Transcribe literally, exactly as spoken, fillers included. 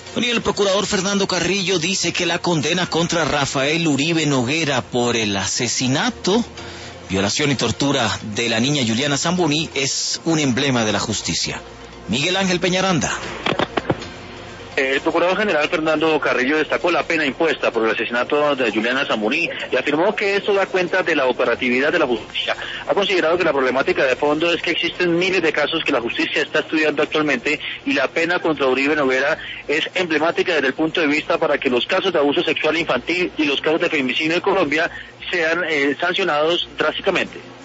Y el procurador Fernando Carrillo dice que la condena contra Rafael Uribe Noguera por el asesinato, violación y tortura de la niña Juliana Zamboni es un emblema de la justicia. Miguel Ángel Peñaranda. El procurador general Fernando Carrillo destacó la pena impuesta por el asesinato de Juliana Zamboni y afirmó que esto da cuenta de la operatividad de la justicia. Ha considerado que la problemática de fondo es que existen miles de casos que la justicia está estudiando actualmente y la pena contra Uribe Noguera es emblemática desde el punto de vista para que los casos de abuso sexual infantil y los casos de femicidio en Colombia sean eh, sancionados drásticamente.